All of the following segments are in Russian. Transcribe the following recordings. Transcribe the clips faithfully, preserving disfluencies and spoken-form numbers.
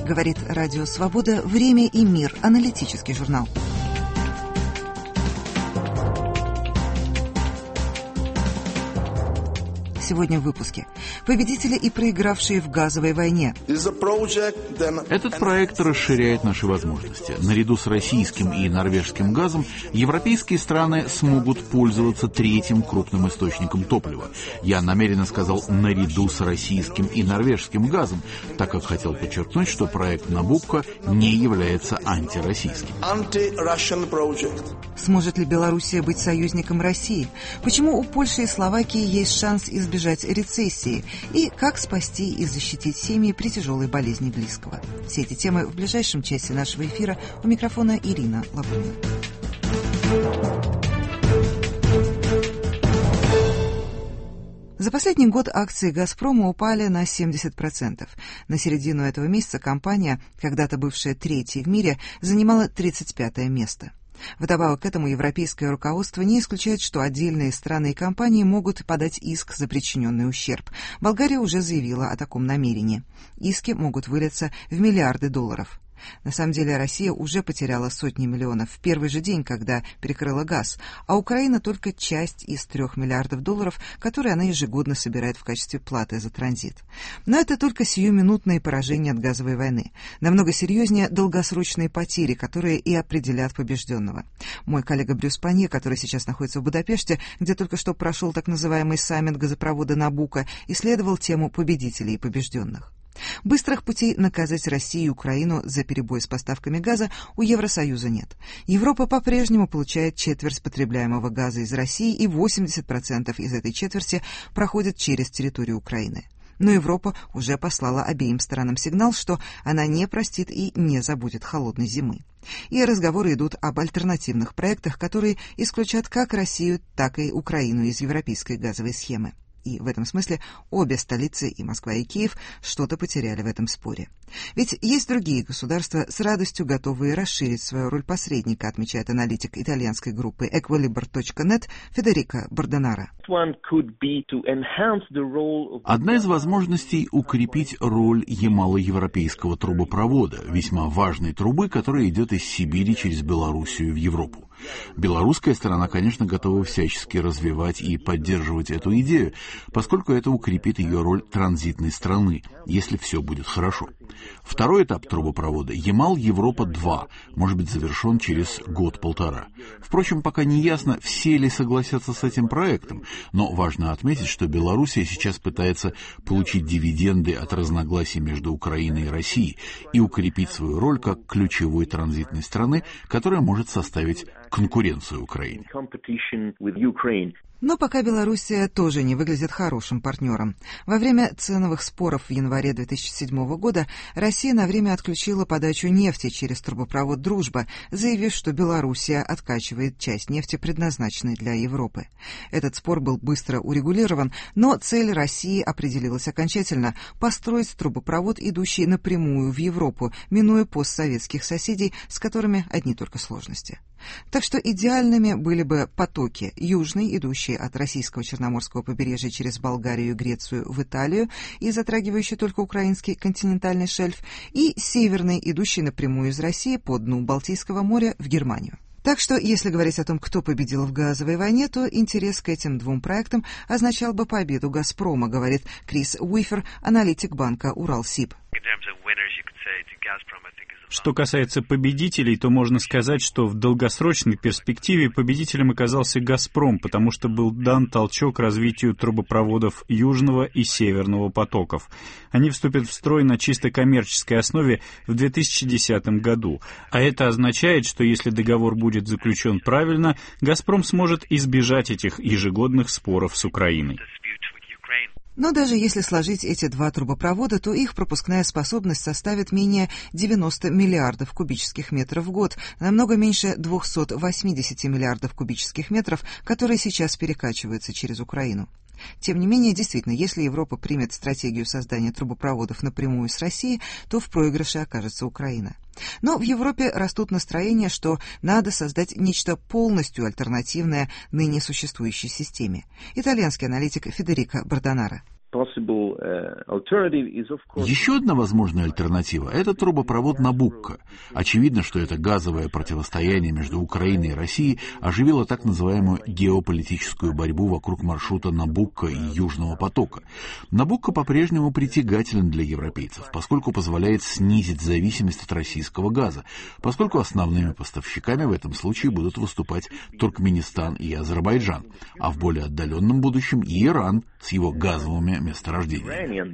Говорит Радио Свобода, «Время и мир», аналитический журнал. Сегодня в выпуске. Победители и проигравшие в газовой войне. Этот проект расширяет наши возможности. Наряду с российским и норвежским газом европейские страны смогут пользоваться третьим крупным источником топлива. Я намеренно сказал «наряду с российским и норвежским газом», так как хотел подчеркнуть, что проект Набукко не является антироссийским. Сможет ли Белоруссия быть союзником России? Почему у Польши и Словакии есть шанс избежать рецессии? И как спасти и защитить семьи при тяжелой болезни близкого? Все эти темы в ближайшем часе нашего эфира. У микрофона Ирина Лапунина. За последний год акции «Газпрома» упали на семьдесят процентов. На середину этого месяца компания, когда-то бывшая третьей в мире, занимала тридцать пятое место. Вдобавок к этому европейское руководство не исключает, что отдельные страны и компании могут подать иск за причиненный ущерб. Болгария уже заявила о таком намерении. Иски могут вылиться в миллиарды долларов. На самом деле Россия уже потеряла сотни миллионов в первый же день, когда перекрыла газ, а Украина только часть из трех миллиардов долларов, которые она ежегодно собирает в качестве платы за транзит. Но это только сиюминутные поражения от газовой войны. Намного серьезнее долгосрочные потери, которые и определят побежденного. Мой коллега Брюс Панье, который сейчас находится в Будапеште, где только что прошел так называемый саммит газопровода Набукко, исследовал тему победителей и побежденных. Быстрых путей наказать Россию и Украину за перебой с поставками газа у Евросоюза нет. Европа по-прежнему получает четверть потребляемого газа из России, и восемьдесят процентов из этой четверти проходит через территорию Украины. Но Европа уже послала обеим сторонам сигнал, что она не простит и не забудет холодной зимы. И разговоры идут об альтернативных проектах, которые исключат как Россию, так и Украину из европейской газовой схемы. И в этом смысле обе столицы, и Москва, и Киев, что-то потеряли в этом споре. Ведь есть другие государства, с радостью готовые расширить свою роль посредника, отмечает аналитик итальянской группы Equilibr точка нет Федерико Бордонаро. Одна из возможностей — укрепить роль ямало-европейского трубопровода, весьма важной трубы, которая идет из Сибири через Белоруссию в Европу. Белорусская сторона, конечно, готова всячески развивать и поддерживать эту идею, поскольку это укрепит ее роль транзитной страны, если все будет хорошо. Второй этап трубопровода, Ямал-Европа-два, может быть завершен через год-полтора. Впрочем, пока не ясно, все ли согласятся с этим проектом, но важно отметить, что Белоруссия сейчас пытается получить дивиденды от разногласий между Украиной и Россией и укрепить свою роль как ключевой транзитной страны, которая может составить конкуренцию Украине. Но пока Белоруссия тоже не выглядит хорошим партнером. Во время ценовых споров в январе две тысячи седьмого года Россия на время отключила подачу нефти через трубопровод «Дружба», заявив, что Белоруссия откачивает часть нефти, предназначенной для Европы. Этот спор был быстро урегулирован, но цель России определилась окончательно – построить трубопровод, идущий напрямую в Европу, минуя постсоветских соседей, с которыми одни только сложности. Так что идеальными были бы потоки: южный, идущий от российского Черноморского побережья через Болгарию и Грецию в Италию и затрагивающий только украинский континентальный шельф, и северный, идущий напрямую из России по дну Балтийского моря в Германию. Так что, если говорить о том, кто победил в газовой войне, то интерес к этим двум проектам означал бы победу «Газпрома», говорит Крис Уифер, аналитик банка «Уралсиб». Что касается победителей, то можно сказать, что в долгосрочной перспективе победителем оказался «Газпром», потому что был дан толчок развитию трубопроводов Южного и Северного потоков. Они вступят в строй на чисто коммерческой основе в две тысячи десятом году. А это означает, что если договор будет заключен правильно, «Газпром» сможет избежать этих ежегодных споров с Украиной. Но даже если сложить эти два трубопровода, то их пропускная способность составит менее девяноста миллиардов кубических метров в год, намного меньше двухсот восьмидесяти миллиардов кубических метров, которые сейчас перекачиваются через Украину. Тем не менее, действительно, если Европа примет стратегию создания трубопроводов напрямую с Россией, то в проигрыше окажется Украина. Но в Европе растут настроения, что надо создать нечто полностью альтернативное ныне существующей системе. Итальянский аналитик Федерико Бордонаро. Еще одна возможная альтернатива – это трубопровод Набукко. Очевидно, что это газовое противостояние между Украиной и Россией оживило так называемую геополитическую борьбу вокруг маршрута Набукко и Южного потока. Набукко по-прежнему притягателен для европейцев, поскольку позволяет снизить зависимость от российского газа, поскольку основными поставщиками в этом случае будут выступать Туркменистан и Азербайджан, а в более отдаленном будущем и Иран с его газовыми месторождениями.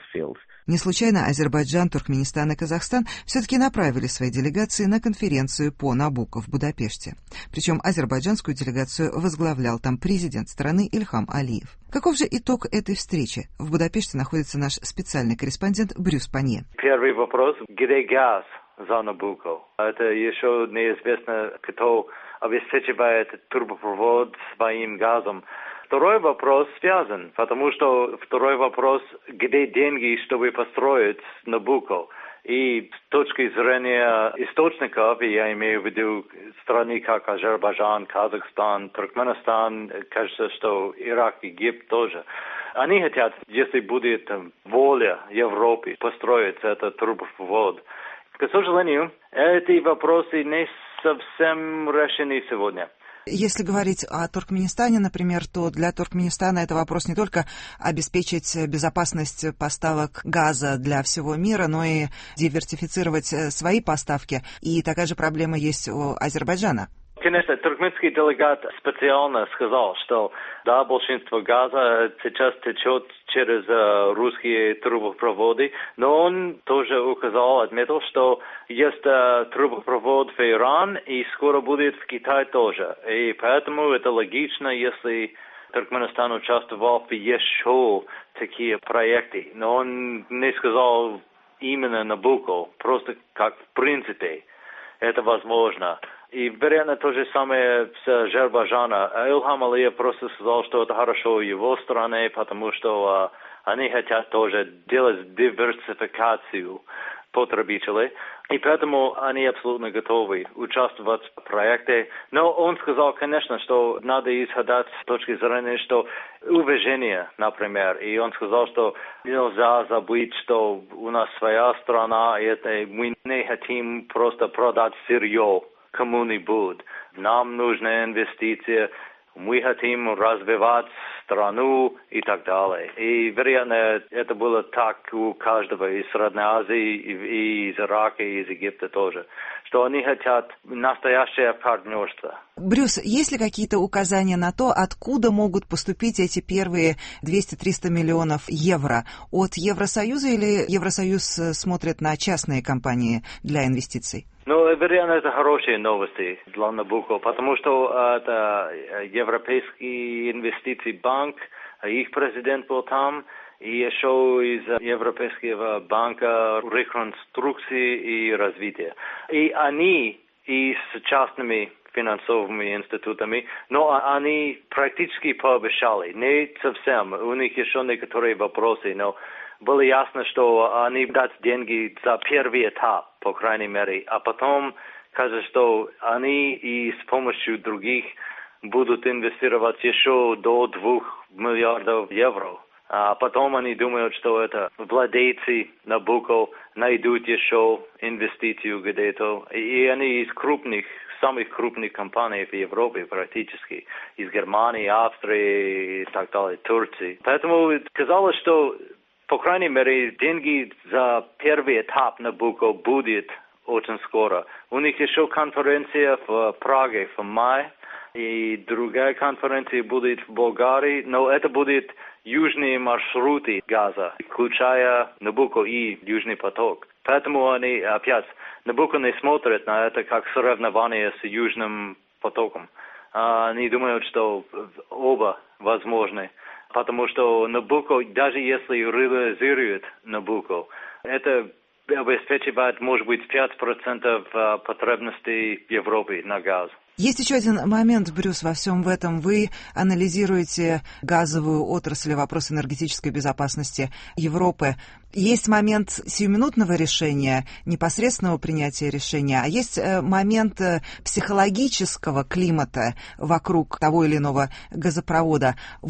Не случайно Азербайджан, Туркменистан и Казахстан все-таки направили свои делегации на конференцию по Набукко в Будапеште. Причем азербайджанскую делегацию возглавлял там президент страны Ильхам Алиев. Каков же итог этой встречи? В Будапеште находится наш специальный корреспондент Брюс Панье. Первый вопрос. Где газ за Набукко? Это еще неизвестно, кто обеспечивает трубопровод своим газом. Второй вопрос связан, потому что второй вопрос, где деньги, чтобы построить Набукко. И с точки зрения источников, я имею в виду страны, как Азербайджан, Казахстан, Туркменистан, кажется, что Ирак, Египет тоже. Они хотят, если будет воля Европы построить этот трубопровод. К сожалению, эти вопросы не совсем решены сегодня. Если говорить о Туркменистане, например, то для Туркменистана это вопрос не только обеспечить безопасность поставок газа для всего мира, но и диверсифицировать свои поставки. И такая же проблема есть у Азербайджана. Конечно, туркменский делегат специально сказал, что да, большинство газа сейчас течет через uh, русские трубопроводы, но он тоже указал, отметил, что есть uh, трубопровод в Иран и скоро будет в Китай тоже. И поэтому это логично, если Туркменистан участвовал в еще такие проекты. Но он не сказал именно Набукко, просто как в принципе это возможно. И, вероятно, то же самое с Азербайджаном. Ильхам Алиев просто сказал, что это хорошо в его стране, потому что uh, они хотят тоже делать диверсификацию потребителей. И поэтому они абсолютно готовы участвовать в проекте. Но он сказал, конечно, что надо исходить с точки зрения, что уважение, например. И он сказал, что нельзя забыть, что у нас своя страна, и это мы не хотим просто продать сырье кому-нибудь. Нам нужна инвестиция, мы хотим развивать страну и так далее. И, вероятно, это было так у каждого из Средней Азии, и из Ирака, и из Египта тоже, что они хотят настоящее партнерство. Брюс, есть ли какие-то указания на то, откуда могут поступить эти первые двести-триста миллионов евро? От Евросоюза или Евросоюз смотрит на частные компании для инвестиций? Ну, вероятно, это хорошие новости для Набукко, потому что это Европейский инвестиционный банк, их президент был там, и еще из Европейского банка реконструкции и развития. И они и с частными финансовыми институтами, но они практически пообещали, не совсем, у них еще некоторые вопросы, но было ясно, что они дадут деньги за первый этап, по крайней мере, а потом, кажется, что они и с помощью других будут инвестировать еще до двух миллиардов евро. А потом они думают, что это владельцы Набукко найдут еще инвестицию где-то. И они из крупных, самых крупных компаний в Европе практически, из Германии, Австрии и так далее, Турции. Поэтому казалось, что по крайней мере, деньги за первый этап Набукко будет очень скоро. У них еще конференция в Праге в мае, и другая конференция будет в Болгарии, но это будет южные маршруты газа, включая Набукко и Южный поток. Поэтому они опять, Набукко не смотрят на это как соревнование с Южным потоком. Они думают, что оба возможны. Потому что Набукко, даже если реализует Набукко, это обеспечивает, может быть, пять процентов потребностей Европы на газ. Есть еще один момент, Брюс, во всем в этом. Вы анализируете газовую отрасль, вопрос энергетической безопасности Европы. Есть момент сиюминутного решения, непосредственного принятия решения, а есть момент психологического климата вокруг того или иного газопровода. Вот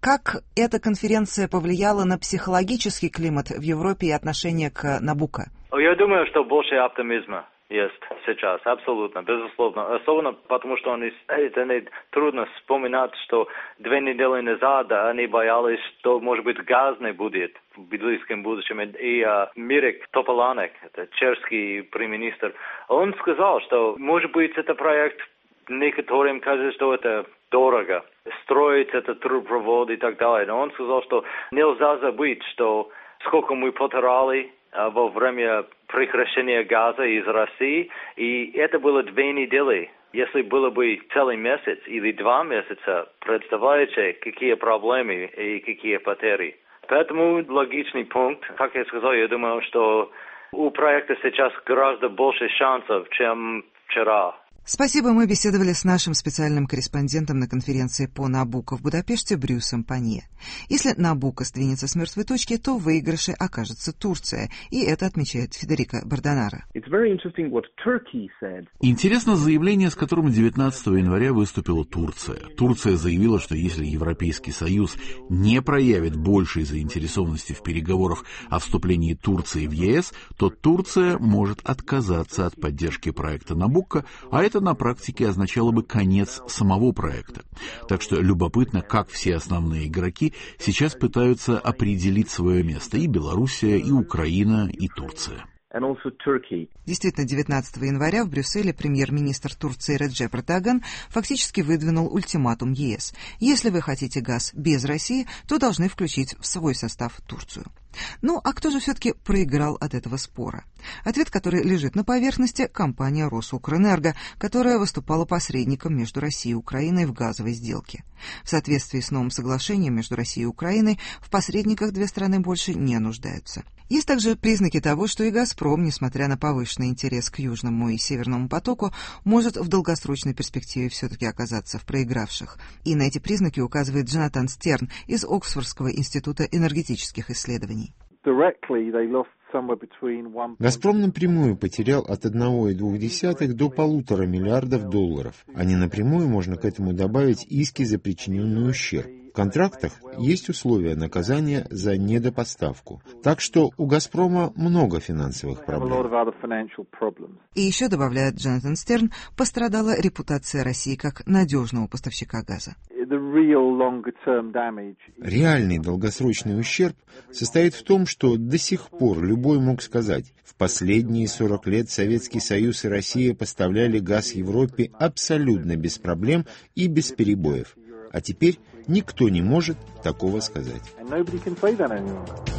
Как эта конференция повлияла на психологический климат в Европе и отношение к Набуко? Я думаю, что больше оптимизма есть сейчас, абсолютно, безусловно. Особенно потому, что они, это не трудно вспоминать, что две недели назад они боялись, что, может быть, газ не будет в близком будущем. И а, Мирек Тополанек, это чешский премьер-министр, он сказал, что, может быть, это проект, некоторым кажется, что это дорого, строить этот трубопровод и так далее. Но он сказал, что нельзя забыть, что сколько мы потратили во время прекращения газа из России, и это было две недели. Если было бы целый месяц или два месяца, представляете, какие проблемы и какие потери. Поэтому логичный пункт, как я сказал, я думаю, что у проекта сейчас гораздо больше шансов, чем вчера. Спасибо, мы беседовали с нашим специальным корреспондентом на конференции по Набуко в Будапеште Брюсом Панье. Если Набуко сдвинется с мертвой точки, то в выигрыше окажется Турция, и это отмечает Федерико Бардонара. Интересно заявление, с которым девятнадцатого января выступила Турция. Турция заявила, что если Европейский Союз не проявит большей заинтересованности в переговорах о вступлении Турции в ЕС, то Турция может отказаться от поддержки проекта Набуко, а это Это на практике означало бы конец самого проекта. Так что любопытно, как все основные игроки сейчас пытаются определить свое место. И Белоруссия, и Украина, и Турция. Действительно, девятнадцатого января в Брюсселе премьер-министр Турции Реджеп Эрдоган фактически выдвинул ультиматум ЕС. Если вы хотите газ без России, то должны включить в свой состав Турцию. Ну, а кто же все-таки проиграл от этого спора? Ответ, который лежит на поверхности, компания «Росукрэнерго», которая выступала посредником между Россией и Украиной в газовой сделке. В соответствии с новым соглашением между Россией и Украиной, в посредниках две страны больше не нуждаются. Есть также признаки того, что и «Газпром», несмотря на повышенный интерес к Южному и Северному потоку, может в долгосрочной перспективе все-таки оказаться в проигравших. И на эти признаки указывает Джонатан Стерн из Оксфордского института энергетических исследований. «Газпром» напрямую потерял от одного и двух десятых до полутора миллиардов долларов, а не напрямую можно к этому добавить иски за причиненный ущерб. В контрактах есть условия наказания за недопоставку. Так что у «Газпрома» много финансовых проблем. И еще, добавляет Джонатан Стерн, пострадала репутация России как надежного поставщика газа. Реальный долгосрочный ущерб состоит в том, что до сих пор любой мог сказать, в последние сорок лет Советский Союз и Россия поставляли газ Европе абсолютно без проблем и без перебоев. А теперь никто не может такого сказать.